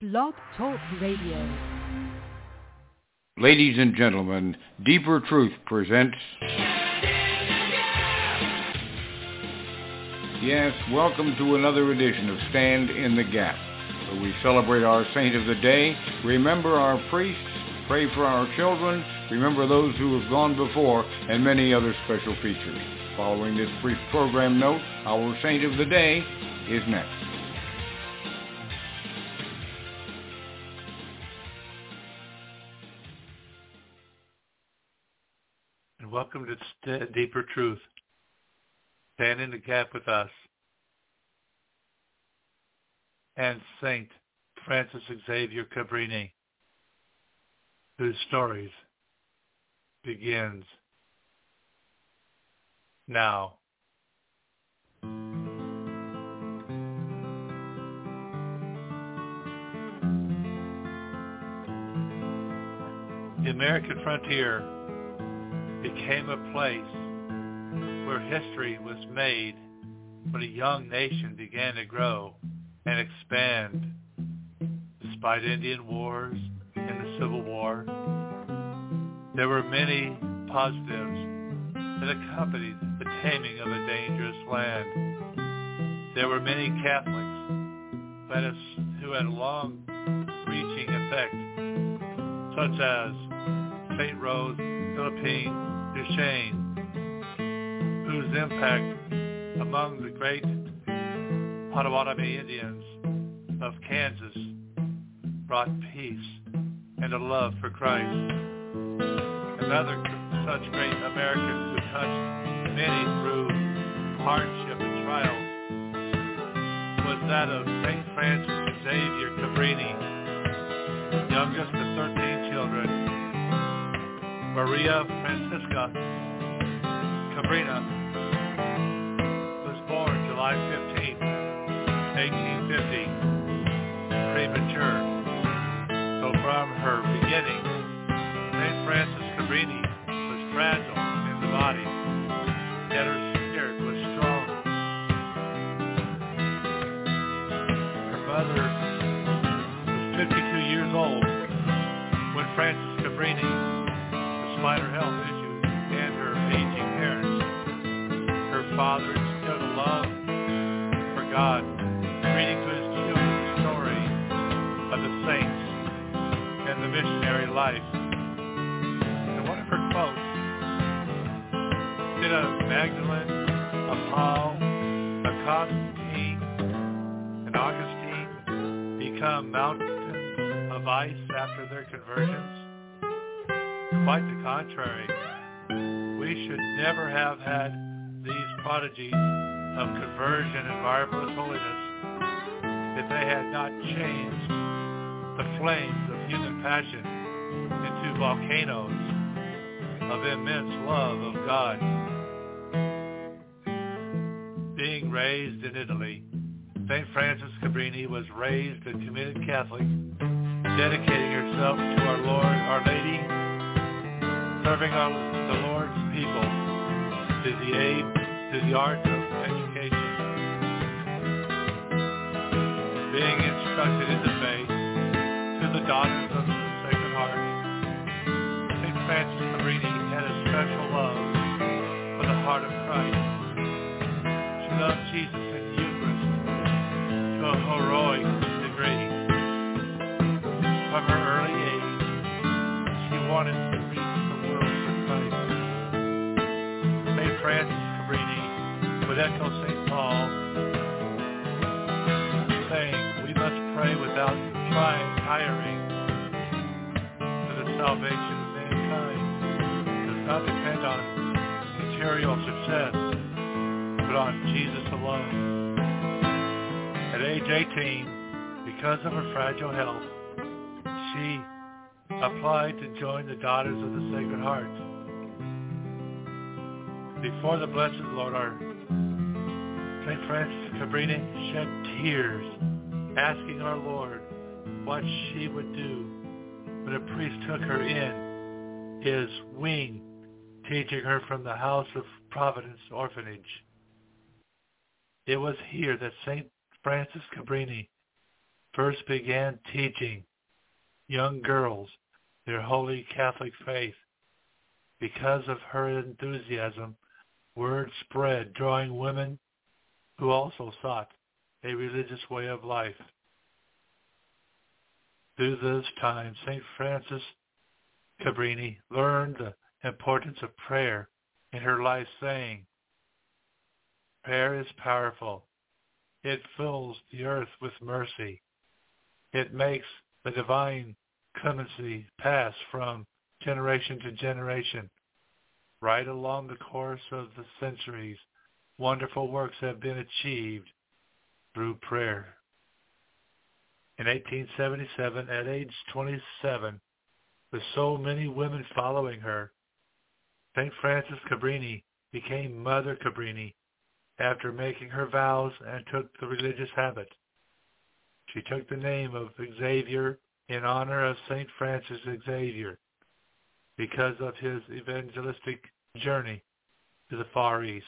Blog Talk Radio. Ladies and gentlemen, Deeper Truth presents... Yes, welcome to another edition of Stand in the Gap, where we celebrate our saint of the day, remember our priests, pray for our children, remember those who have gone before, and many other special features. Following this brief program note, our saint of the day is next. And welcome to Deeper Truth. Stand in the gap with us and Saint Francis Xavier Cabrini, whose stories begins now. The American frontier became a place where history was made when a young nation began to grow and expand. Despite Indian wars and the Civil War, there were many positives that accompanied the taming of a dangerous land. There were many Catholics who had a long-reaching effect, such as St. Rose Philippine Duchesne, whose impact among the great Potawatomi Indians of Kansas brought peace and a love for Christ. Another such great American who touched many through hardship and trials was that of St. Francis Xavier Cabrini, youngest of 13 children. Maria Francisca Cabrina was born July 15, 1850, premature. So from her beginning, St. Francis Cabrini was fragile in the body, yet her spirit was strong. Her mother was 52 years old when Francis Cabrini, despite her health issues and her aging parents, her father instilled a love for God, reading to his children the story of the saints and the missionary life. And one of her quotes, did a Magdalene, a Paul, a Constantine, and Augustine become mountains of ice after their conversions? Quite the contrary. We should never have had these prodigies of conversion and marvelous holiness if they had not changed the flames of human passion into volcanoes of immense love of God. Being raised in Italy, St. Francis Cabrini was raised a committed Catholic, dedicating herself to our Lord, Our Lady, serving the Lord's people to the aid, to the art of education, being instructed in the faith, to the daughters of the Sacred Heart. St. Francis Cabrini had a special love for the heart of Christ. She loved Jesus in the Eucharist to a heroic degree. From her early age, she wanted to reach the world for Christ. St. Francis Cabrini would echo St. Paul, saying, we must pray without tiring, for the salvation of mankind does not depend on material success, but on Jesus alone. At age 18, because of her fragile health, she applied to join the Daughters of the Sacred Heart. Before the Blessed Lord, our St. Francis Cabrini shed tears, asking our Lord what she would do when a priest took her in his wing, teaching her from the House of Providence Orphanage. It was here that St. Francis Cabrini first began teaching young girls their holy Catholic faith. Because of her enthusiasm, word spread, drawing women who also sought a religious way of life. Through this time, St. Frances Cabrini learned the importance of prayer in her life, saying, "Prayer is powerful. It fills the earth with mercy. It makes the divine clemency pass from generation to generation. Right along the course of the centuries, wonderful works have been achieved through prayer." In 1877, at age 27, with so many women following her, St. Frances Cabrini became Mother Cabrini after making her vows and took the religious habit. She took the name of Xavier in honor of St. Francis Xavier because of his evangelistic journey to the Far East.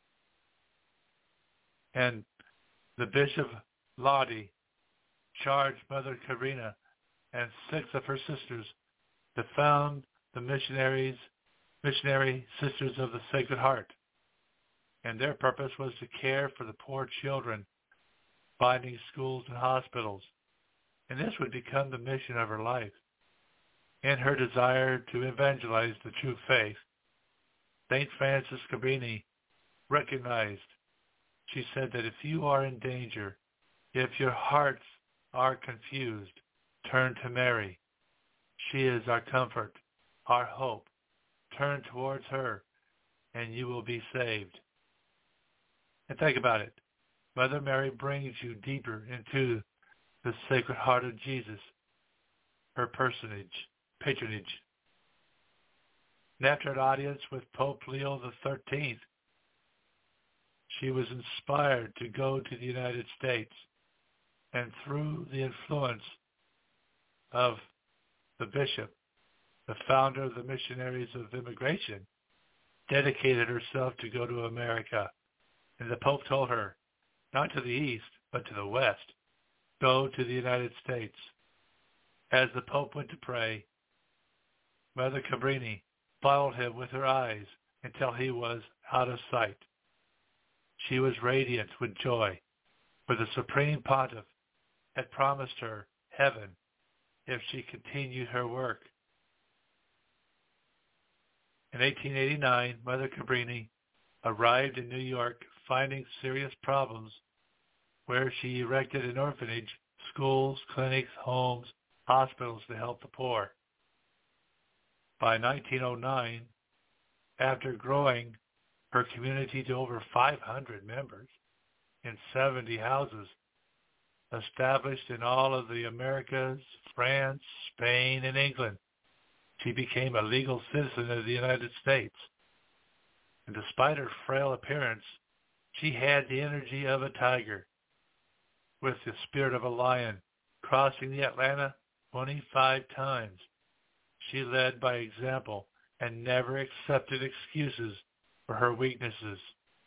And the Bishop Lodi charged Mother Cabrini and 6 of her sisters to found the Missionary Sisters of the Sacred Heart. And their purpose was to care for the poor children, finding schools and hospitals. And this would become the mission of her life. In her desire to evangelize the true faith, St. Frances Cabrini recognized, she said that if you are in danger, if your hearts are confused, turn to Mary. She is our comfort, our hope. Turn towards her, and you will be saved. And think about it. Mother Mary brings you deeper into the Sacred Heart of Jesus, her patronage. And after an audience with Pope Leo XIII, she was inspired to go to the United States, and through the influence of the bishop, the founder of the Missionaries of Immigration, dedicated herself to go to America. And the Pope told her, not to the east, but to the west, go to the United States. As the Pope went to pray, Mother Cabrini followed him with her eyes until he was out of sight. She was radiant with joy, for the Supreme Pontiff had promised her heaven if she continued her work. In 1889, Mother Cabrini arrived in New York, finding serious problems, where she erected an orphanage, schools, clinics, homes, hospitals to help the poor. By 1909, after growing her community to over 500 members in 70 houses, established in all of the Americas, France, Spain, and England, she became a legal citizen of the United States. And despite her frail appearance, she had the energy of a tiger, with the spirit of a lion, crossing the Atlantic 25 times. She led by example and never accepted excuses for her weaknesses.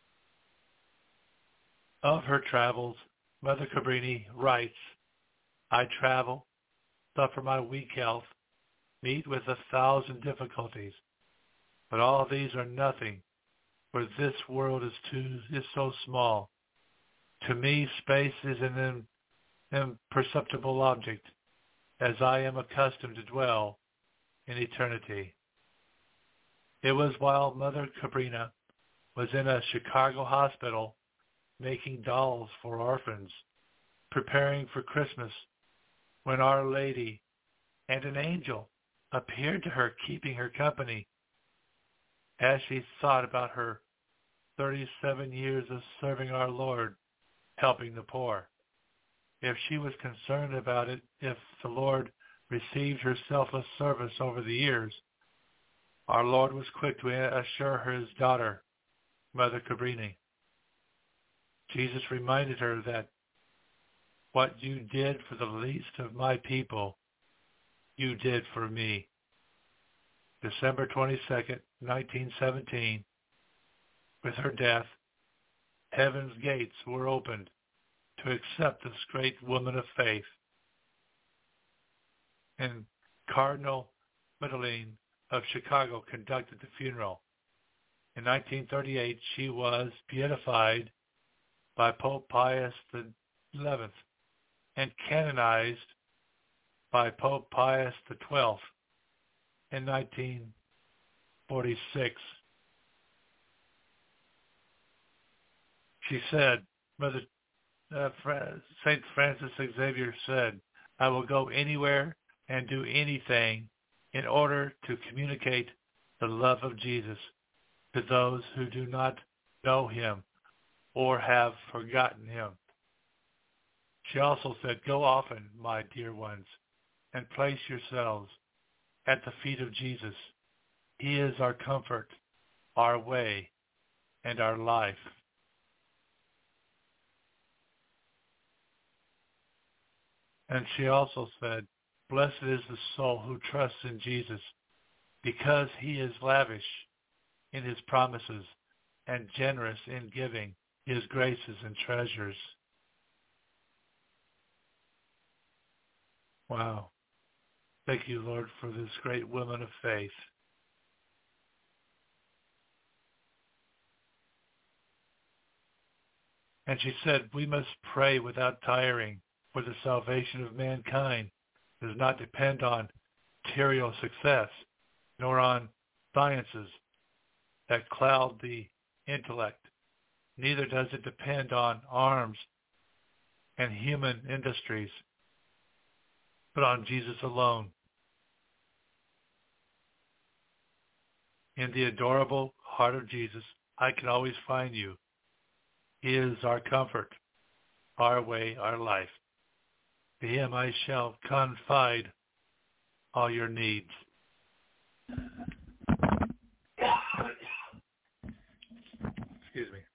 Of her travels, Mother Cabrini writes, "I travel, suffer my weak health, meet with 1,000 difficulties, but all these are nothing, for this world is so small. To me, space is an imperceptible object, as I am accustomed to dwell in eternity." It was while Mother Cabrini was in a Chicago hospital making dolls for orphans, preparing for Christmas, when Our Lady and an angel appeared to her, keeping her company, as she thought about her 37 years of serving our Lord, helping the poor. If she was concerned about it, if the Lord received her selfless service over the years, our Lord was quick to assure her his daughter, Mother Cabrini. Jesus reminded her that what you did for the least of my people, you did for me. December 22nd, 1917, with her death, heaven's gates were opened to accept this great woman of faith. and Cardinal Madeleine of Chicago conducted the funeral. In 1938, she was beatified by Pope Pius XI and canonized by Pope Pius XII in 1946. She said, St. Francis Xavier said, "I will go anywhere and do anything in order to communicate the love of Jesus to those who do not know him or have forgotten him." She also said, "Go often, my dear ones, and place yourselves at the feet of Jesus. He is our comfort, our way, and our life." And she also said, "Blessed is the soul who trusts in Jesus, because he is lavish in his promises and generous in giving his graces and treasures." Wow. Thank you, Lord, for this great woman of faith. And she said, "We must pray without tiring, for the salvation of mankind does not depend on material success, nor on sciences that cloud the intellect. Neither does it depend on arms and human industries, but on Jesus alone. In the adorable heart of Jesus, I can always find you. He is our comfort, our way, our life. To him I shall confide all your needs." Excuse me.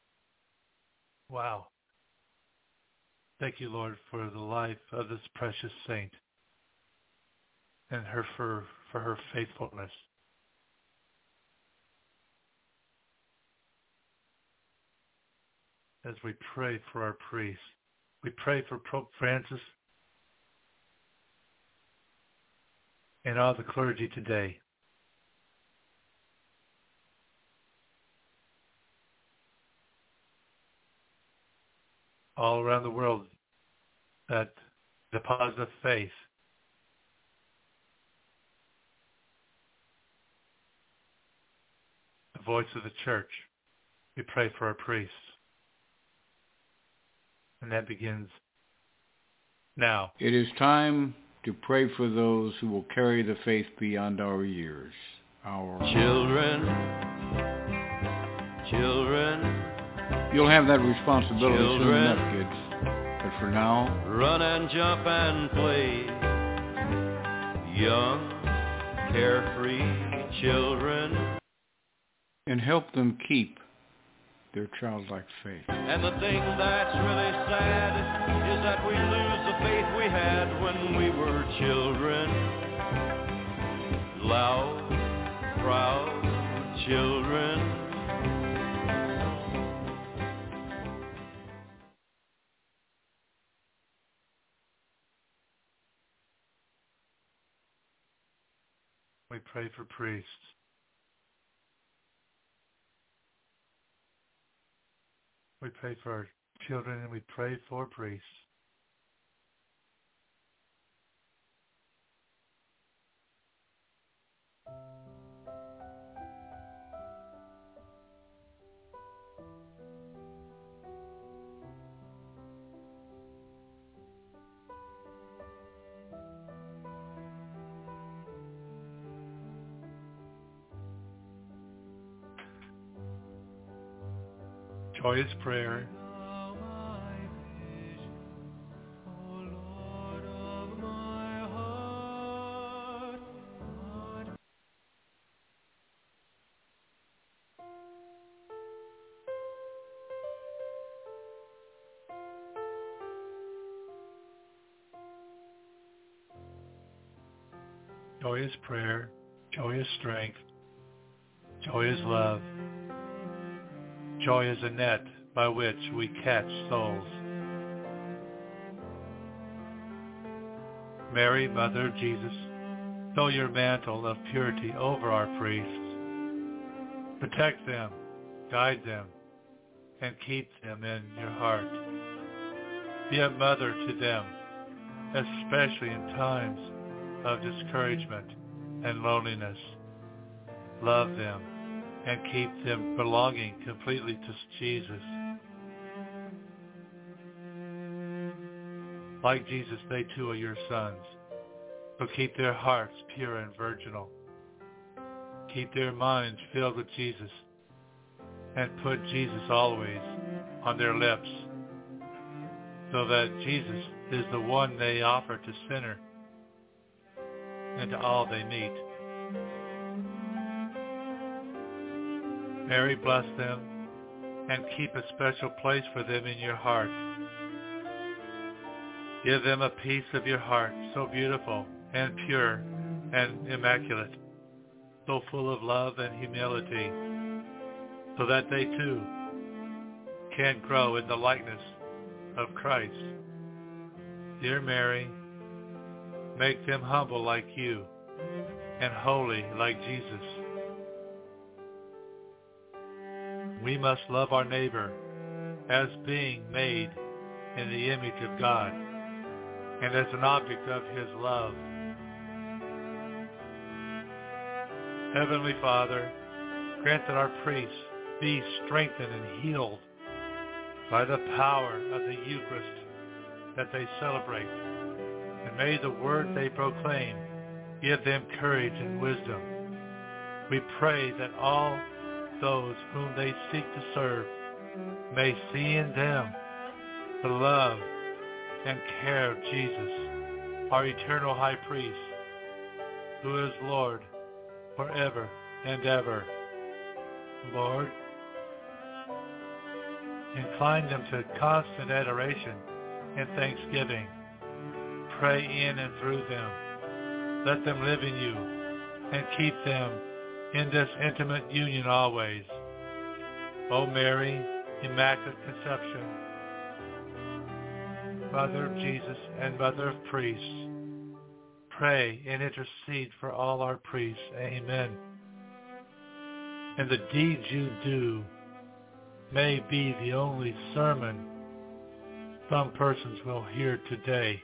Wow. Thank you, Lord, for the life of this precious saint and her for her faithfulness. As we pray for our priests, we pray for Pope Francis and all the clergy today. All around the world that deposit of faith. The voice of the church. We pray for our priests. And that begins now. It is time to pray for those who will carry the faith beyond our years. Our children. You'll have that responsibility soon Children. enough, kids. But for now, Run and jump and play. Young, carefree children. and help them keep their childlike faith. And the thing that's really sad is that we lose the faith we had when we were children. Loud, proud children. We pray for priests. We pray for our children, and we pray for priests. Joyous prayer. Joyous prayer, joyous strength, joyous love. Joy is a net by which we catch souls. Mary, Mother of Jesus, throw your mantle of purity over our priests. Protect them, guide them, and keep them in your heart. Be a mother to them, especially in times of discouragement and loneliness. Love them and keep them belonging completely to Jesus. Like Jesus, they too are your sons, so keep their hearts pure and virginal. Keep their minds filled with Jesus, and put Jesus always on their lips, so that Jesus is the one they offer to sinner and to all they meet. Mary, bless them and keep a special place for them in your heart. Give them a piece of your heart so beautiful and pure and immaculate, so full of love and humility, so that they too can grow in the likeness of Christ. Dear Mary, make them humble like you and holy like Jesus. We must love our neighbor as being made in the image of God and as an object of his love. Heavenly Father, grant that our priests be strengthened and healed by the power of the Eucharist that they celebrate, and may the word they proclaim give them courage and wisdom. We pray that all those whom they seek to serve may see in them the love and care of Jesus, our eternal high priest, who is Lord forever and ever. Lord, incline them to constant adoration and thanksgiving. Pray in and through them. Let them live in you and keep them in this intimate union always. O Mary, Immaculate Conception, Mother of Jesus and Mother of priests, pray and intercede for all our priests. Amen. And the deeds you do may be the only sermon some persons will hear today.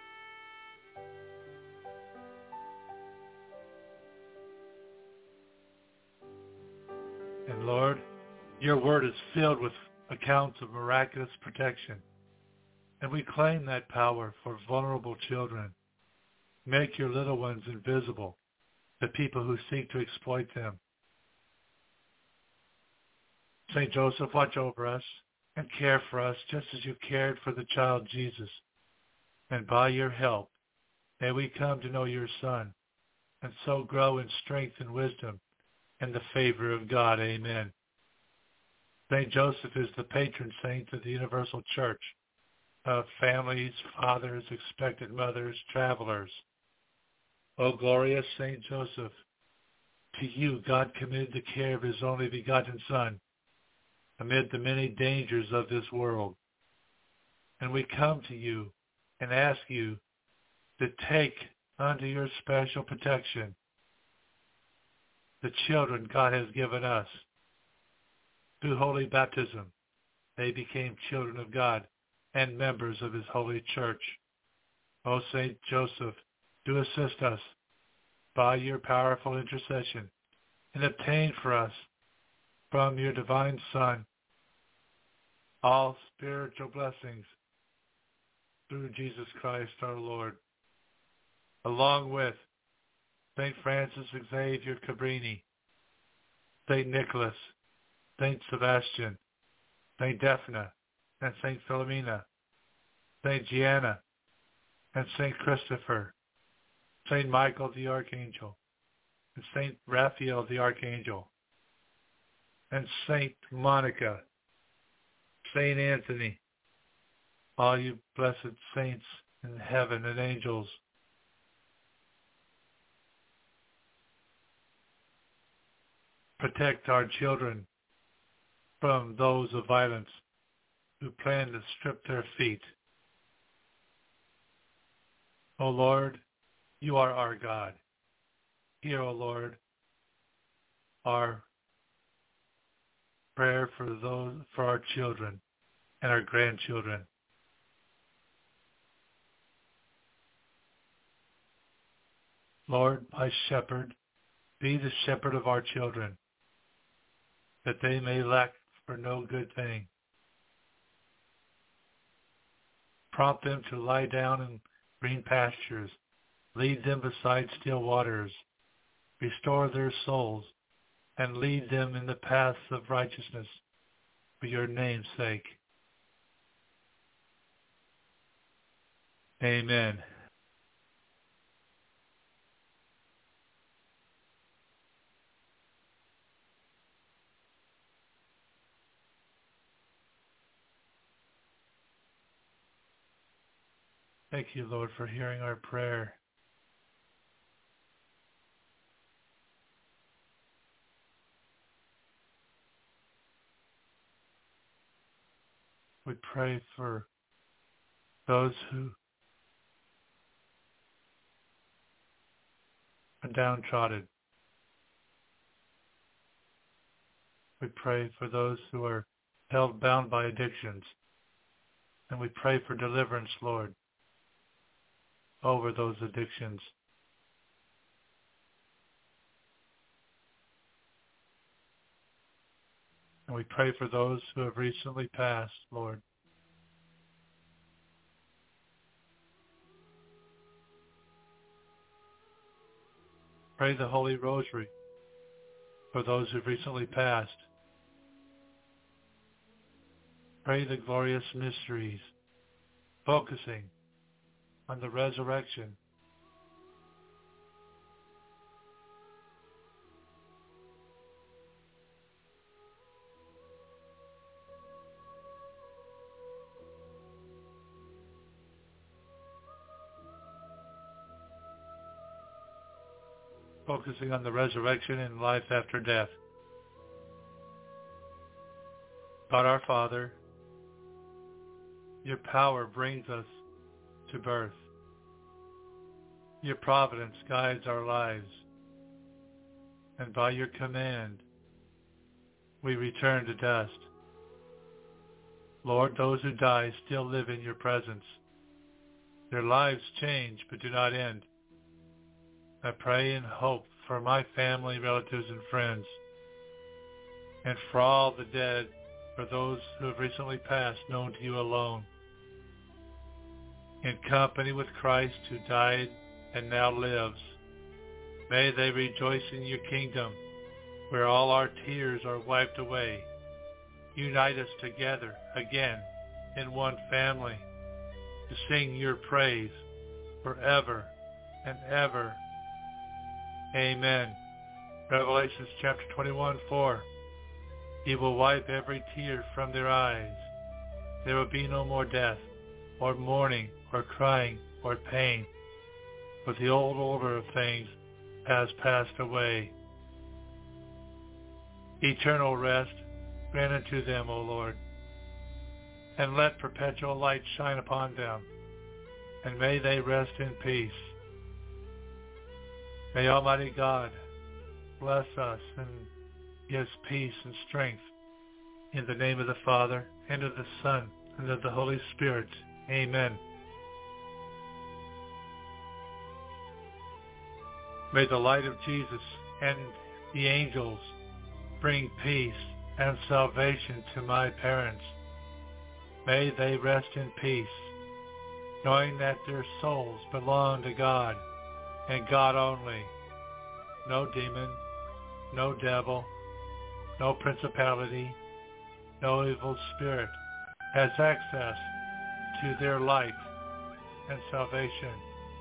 And Lord, your word is filled with accounts of miraculous protection, and we claim that power for vulnerable children. Make your little ones invisible to people who seek to exploit them. St. Joseph, watch over us and care for us just as you cared for the child Jesus. And by your help, may we come to know your Son, and so grow in strength and wisdom and the favor of God. Amen. St. Joseph is the patron saint of the Universal Church, of families, fathers, expectant mothers, travelers. O glorious St. Joseph, to you God committed the care of his only begotten Son, amid the many dangers of this world. And we come to you and ask you to take under your special protection the children God has given us. Through holy baptism, they became children of God and members of his holy church. O St. Joseph, do assist us by your powerful intercession and obtain for us from your divine Son all spiritual blessings through Jesus Christ our Lord, along with St. Francis Xavier Cabrini, St. Nicholas, St. Sebastian, St. Daphne, and St. Philomena, St. Gianna, and St. Christopher, St. Michael the Archangel, and St. Raphael the Archangel, and St. Monica, St. Anthony, all you blessed saints in heaven and angels. Protect our children from those of violence who plan to strip their feet. O Lord, you are our God. Hear, O Lord, our prayer for our children and our grandchildren. Lord, my shepherd, be the shepherd of our children, that they may lack for no good thing. Prompt them to lie down in green pastures. Lead them beside still waters. Restore their souls, and lead them in the paths of righteousness for your name's sake. Amen. Thank you, Lord, for hearing our prayer. We pray for those who are downtrodden. We pray for those who are held bound by addictions. And we pray for deliverance, Lord, over those addictions. And we pray for those who have recently passed, Lord. Pray the Holy Rosary for those who've recently passed. Pray the glorious mysteries, focusing on the resurrection. Focusing on the resurrection and life after death. God our Father, your power brings us to birth. Your providence guides our lives. And by your command, we return to dust. Lord, those who die still live in your presence. Their lives change but do not end. I pray and hope for my family, relatives, and friends, and for all the dead, for those who have recently passed, known to you alone. In company with Christ who died and now lives, may they rejoice in your kingdom, where all our tears are wiped away. Unite us together again in one family to sing your praise forever and ever. Amen. Revelations chapter 21:4. He will wipe every tear from their eyes. There will be no more death, or mourning, or crying, or pain, for the old order of things has passed away. Eternal rest grant unto them, O Lord, and let perpetual light shine upon them, and may they rest in peace. May Almighty God bless us and give us peace and strength. In the name of the Father, and of the Son, and of the Holy Spirit. Amen. May the light of Jesus and the angels bring peace and salvation to my parents. May they rest in peace, knowing that their souls belong to God and God only. No demon, no devil, no principality, no evil spirit has access to their life and salvation.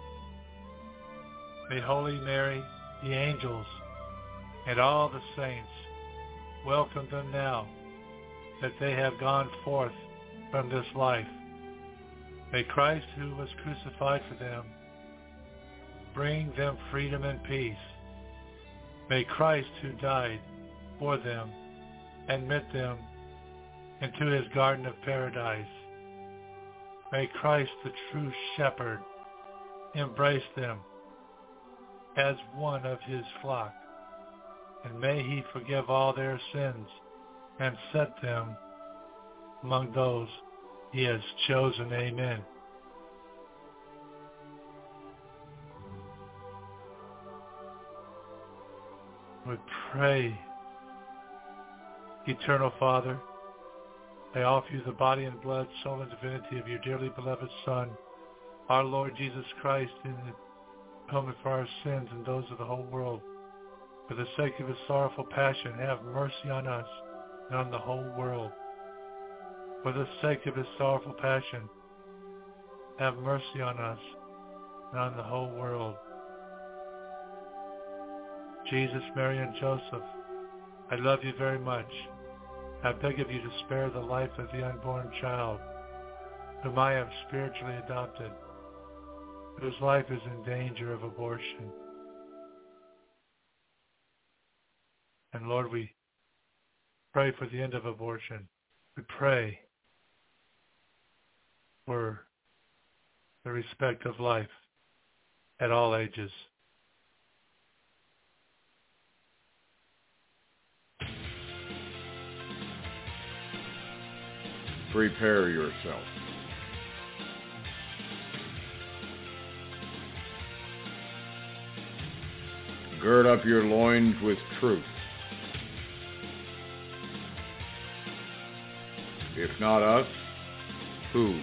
May Holy Mary, the angels, and all the saints welcome them now that they have gone forth from this life. May Christ, who was crucified for them, bring them freedom and peace. May Christ, who died for them, admit them into his garden of paradise. May Christ, the true shepherd, embrace them as one of his flock. And may he forgive all their sins and set them among those he has chosen. Amen. We pray, Eternal Father, I offer you the body and blood, soul, and divinity of your dearly beloved Son, our Lord Jesus Christ, in the atonement for our sins and those of the whole world. For the sake of his sorrowful passion, have mercy on us and on the whole world. For the sake of his sorrowful passion, have mercy on us and on the whole world. Jesus, Mary, and Joseph, I love you very much. I beg of you to spare the life of the unborn child, whom I have spiritually adopted, whose life is in danger of abortion. And Lord, we pray for the end of abortion. We pray for the respect of life at all ages. Prepare yourself. Gird up your loins with truth. If not us, who?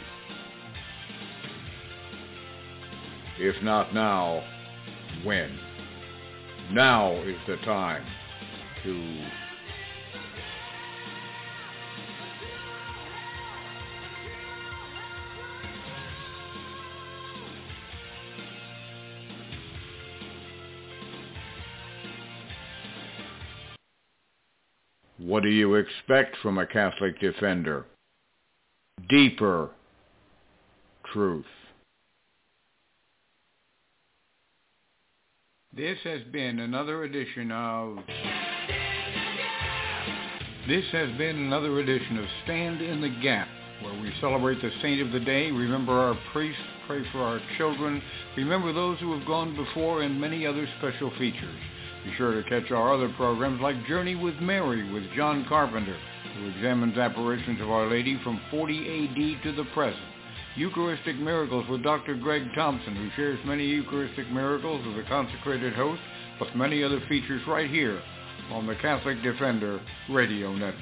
If not now, when? Now is the time to What do you expect from a Catholic defender? Deeper truth. This has been another edition of Stand in the Gap, where we celebrate the saint of the day, remember our priests, pray for our children, remember those who have gone before, and many other special features. Be sure to catch our other programs like Journey with Mary with John Carpenter, who examines apparitions of Our Lady from 40 AD to the present. Eucharistic Miracles with Dr. Greg Thompson, who shares many Eucharistic miracles as a consecrated host, plus many other features right here on the Catholic Defender Radio Network.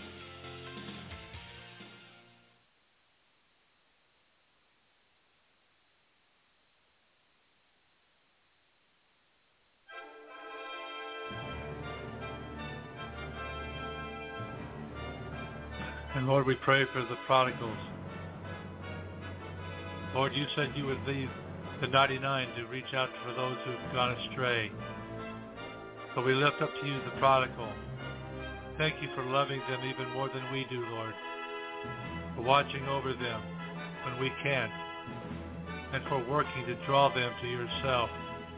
And Lord, we pray for the prodigals. Lord, you said you would leave the 99 to reach out for those who've gone astray. So we lift up to you the prodigal. Thank you for loving them even more than we do, Lord. For watching over them when we can't. And for working to draw them to yourself.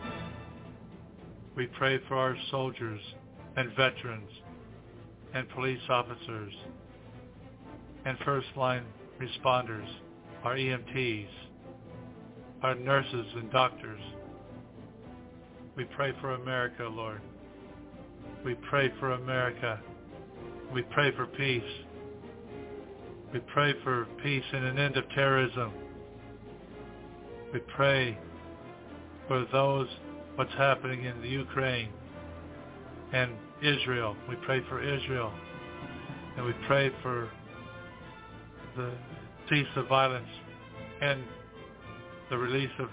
We pray for our soldiers and veterans and police officers and first-line responders, our EMTs, our nurses and doctors. We pray for America, Lord. We pray for America. We pray for peace. We pray for peace and an end of terrorism. We pray for what's happening in the Ukraine and Israel. We pray for Israel. And we pray for the cease of violence and the release of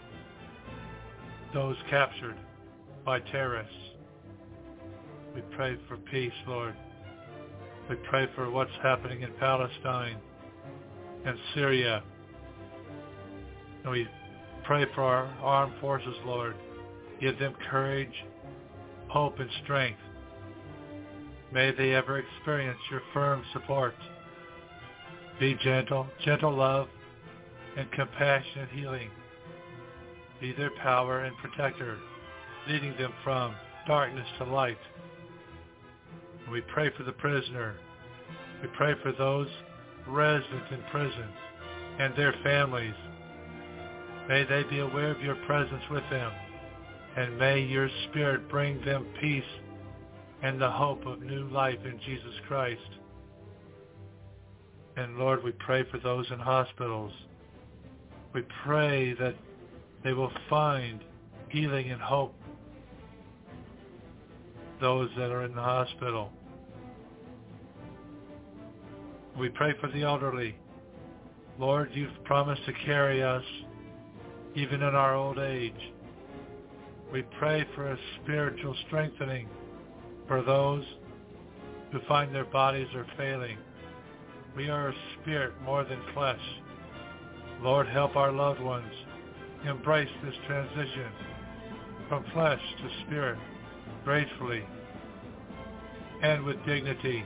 those captured by terrorists. We pray for peace, Lord. We pray for what's happening in Palestine and Syria. And we pray for our armed forces, Lord. Give them courage, hope, and strength. May they ever experience your firm support. Be gentle love, and compassionate healing. Be their power and protector, leading them from darkness to light. And we pray for the prisoner. We pray for those residents in prison and their families. May they be aware of your presence with them, and may your Spirit bring them peace and the hope of new life in Jesus Christ. And Lord, we pray for those in hospitals. We pray that they will find healing and hope, those that are in the hospital. We pray for the elderly. Lord, you've promised to carry us even in our old age. We pray for a spiritual strengthening for those who find their bodies are failing. We are a spirit more than flesh. Lord, help our loved ones embrace this transition from flesh to spirit gracefully and with dignity.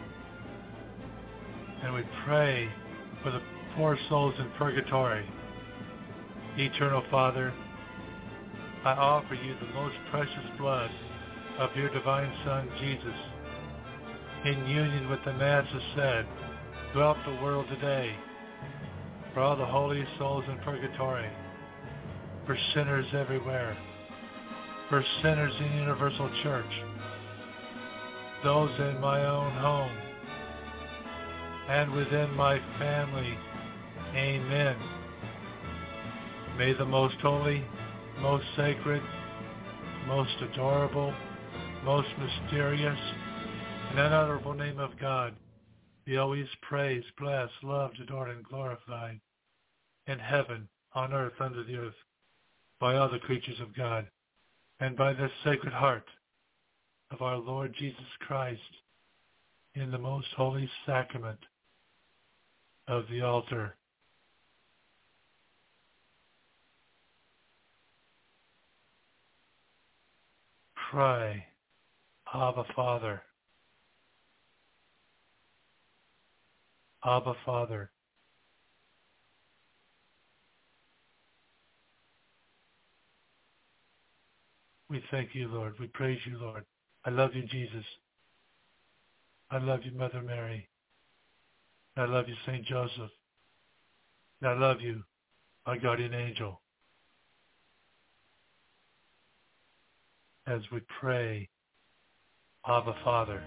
And we pray for the poor souls in purgatory. Eternal Father, I offer you the most precious blood of your divine Son, Jesus, in union with the Masses said throughout the world today, for all the holy souls in purgatory, for sinners everywhere, for sinners in Universal Church, those in my own home, and within my family. Amen. May the most holy, most sacred, most adorable, most mysterious, and unutterable name of God be always praised, blessed, loved, adored, and glorified in heaven, on earth, under the earth, by all the creatures of God, and by the sacred heart of our Lord Jesus Christ in the most holy sacrament of the altar. Cry, Abba, Father. Abba, Father. We thank you, Lord. We praise you, Lord. I love you, Jesus. I love you, Mother Mary. I love you, St. Joseph. I love you, my guardian angel. As we pray, Abba, Father.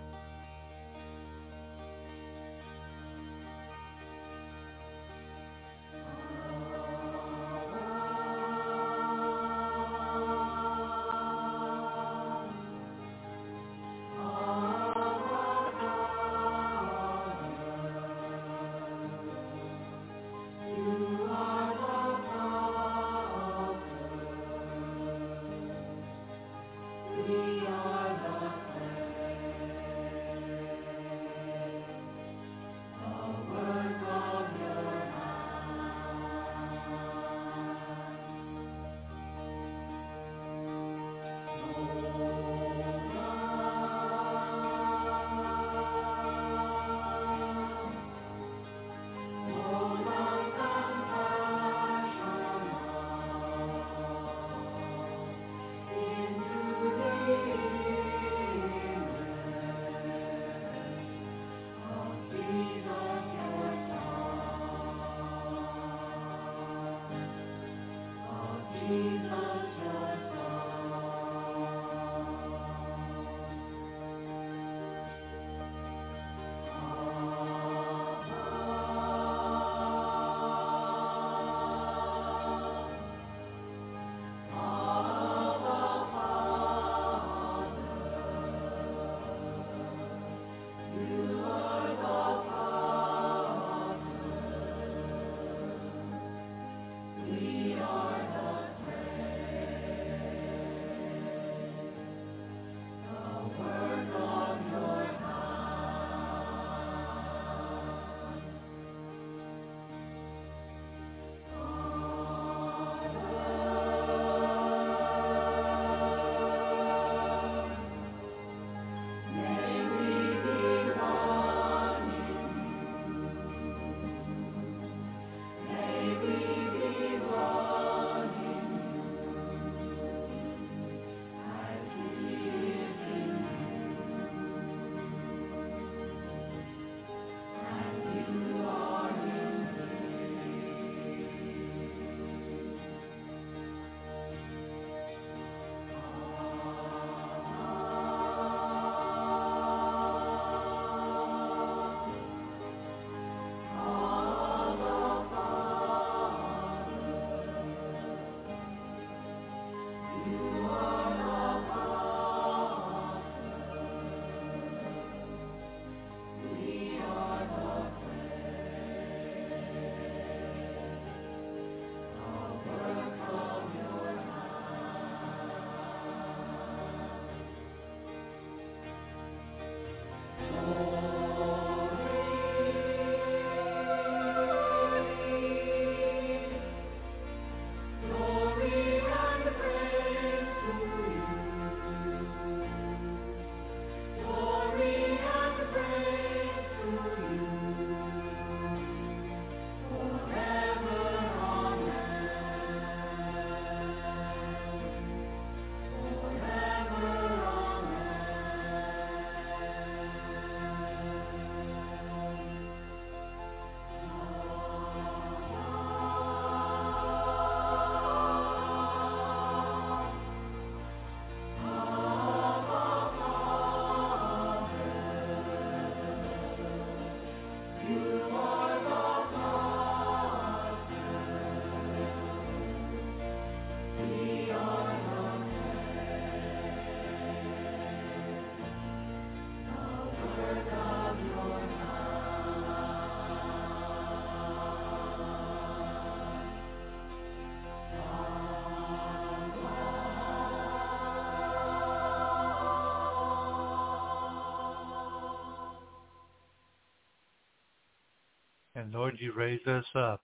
And Lord, you raise us up.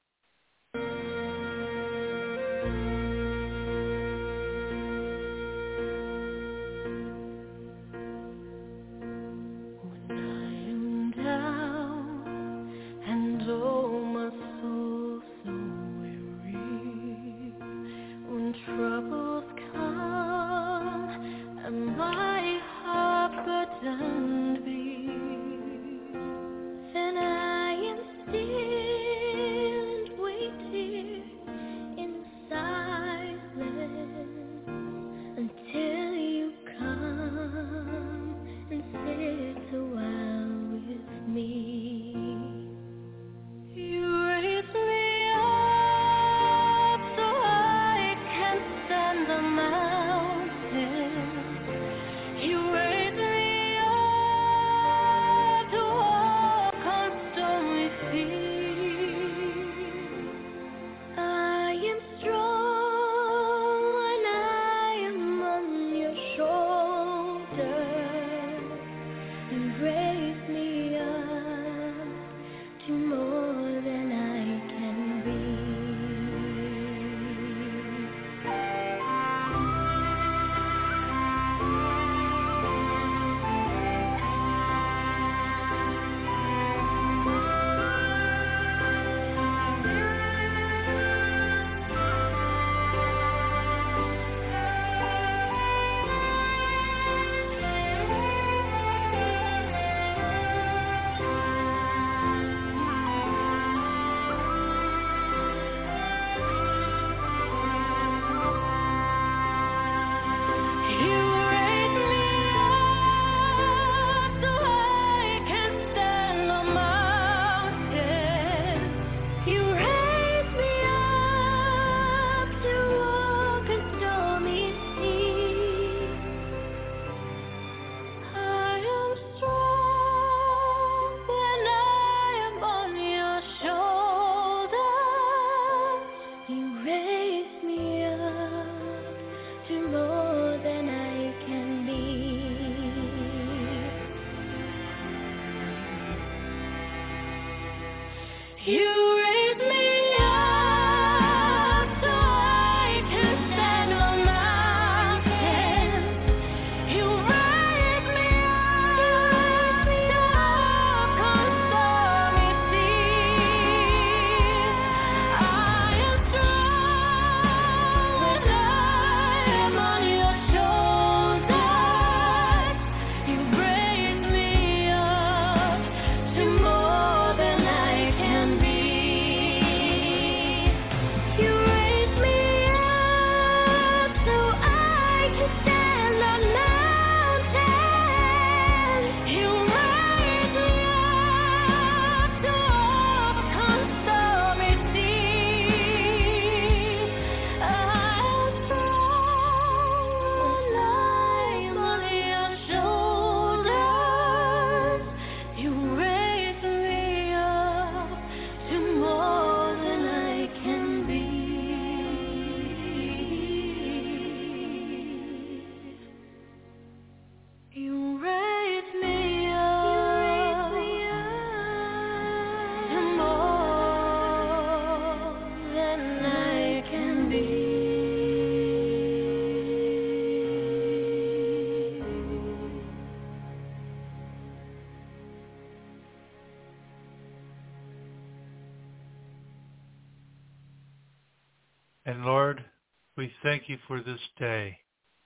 And Lord, we thank you for this day.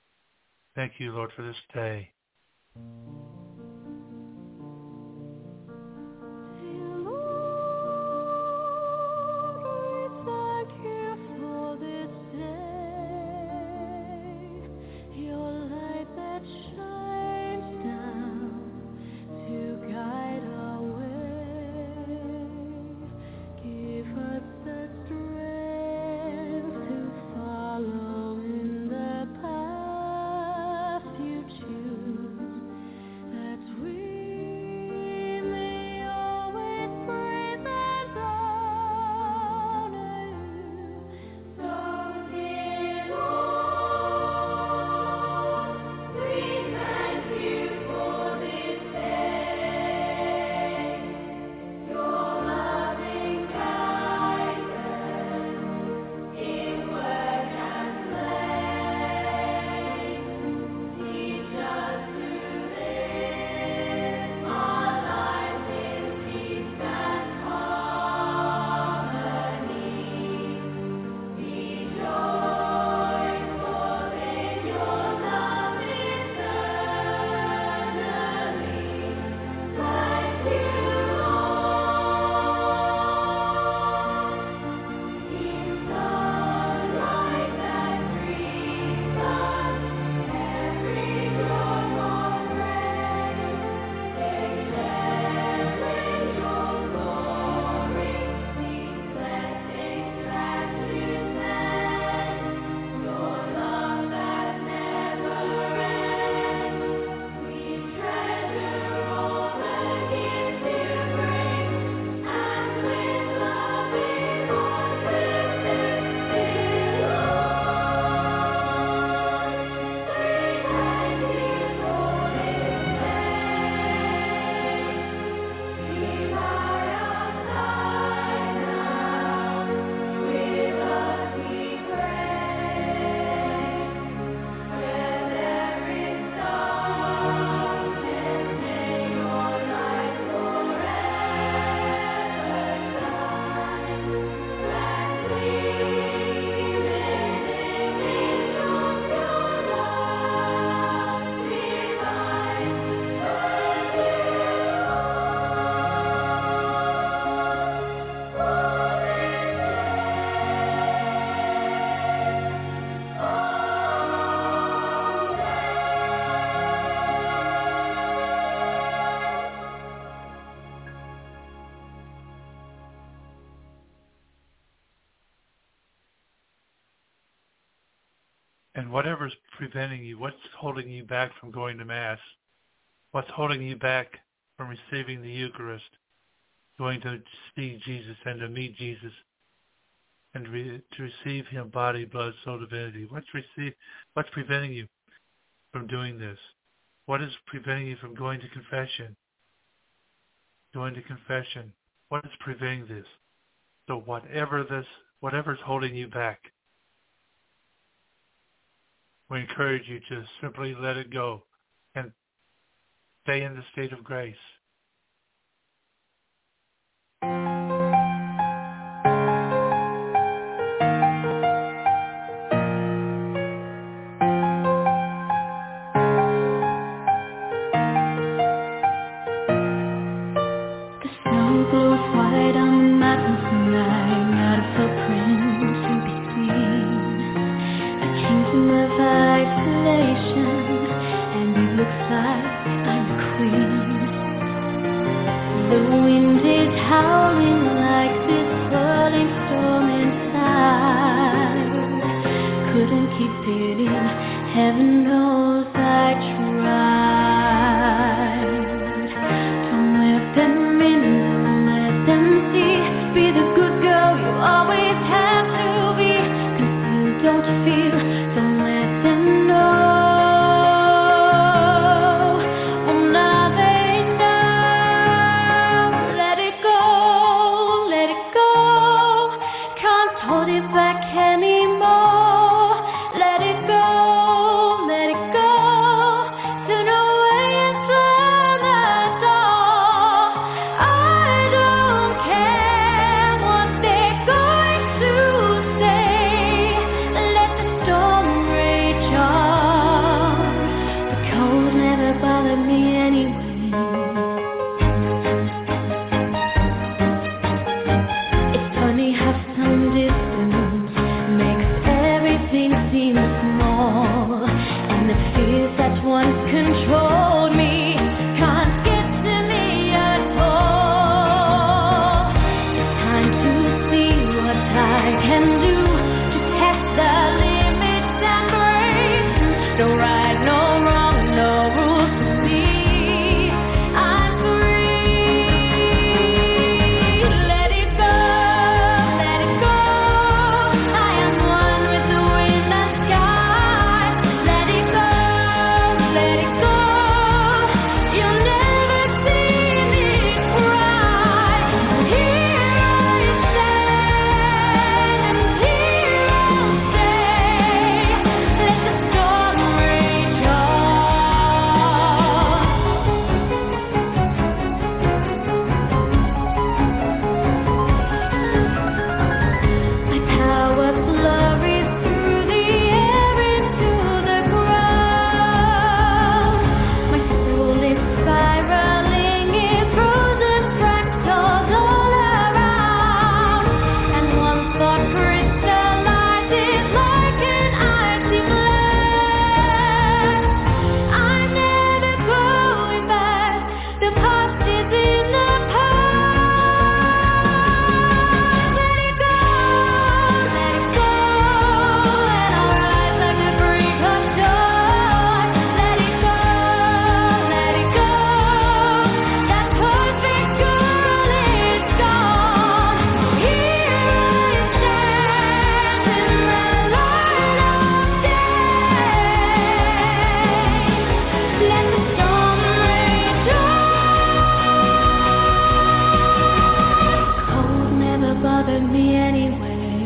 Thank you, Lord, for this day. whatever's preventing you, what's holding you back from going to Mass, what's holding you back from receiving the Eucharist, going to see Jesus and to meet Jesus and to receive him, body, blood, soul, divinity. What's preventing you from doing this? What is preventing you from going to confession? Going to confession. What is preventing this? So whatever's holding you back, we encourage you to simply let it go and stay in the state of grace. Heaven knows I tried. Don't let them in, don't let them see. Be the good girl you always have to be. Conceal, don't feel, don't let them know. Oh, now they know. Let it go, let it go. Can't hold it back anymore. Let it go. Controlled me, can't get to me at all. It's time to see what I can do to test the limits and break. No right, no wrong, no rules to me. I'm free. Let it go, let it go. I am one with the wind and sky. Let it go. Let it go. You'll never see me cry. Here I stand, and here I'll stay. Let the storm rage on. My power flurries through the air into the ground. My soul is spiraling in frozen fractals all around. And one thought crystallizes like an icy blast. I'm never going back. The past is in the past. Let it go, let it go. And I'll rise like a break of dawn. Let it go, let it go. That perfect girl is gone. Here I stand in the light of day. Let the storm rage on. Cold never bothered me anyway.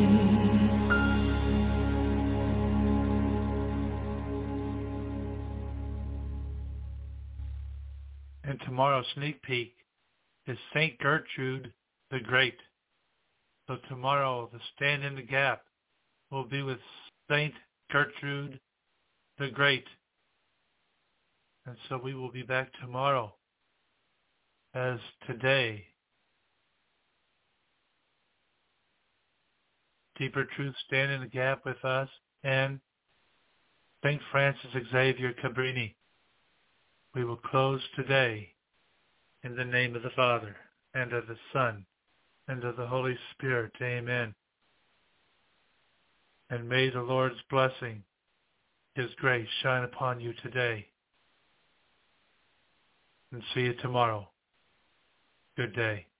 And tomorrow's sneak peek is St. Gertrude the Great. So tomorrow, the Stand in the Gap will be with St. Gertrude the Great. And so we will be back tomorrow as today. Deeper Truth Stand in the Gap with us and St. Francis Xavier Cabrini. We will close today in the name of the Father, and of the Son, and of the Holy Spirit. Amen. And may the Lord's blessing His grace shine upon you today. And see you tomorrow. Good day.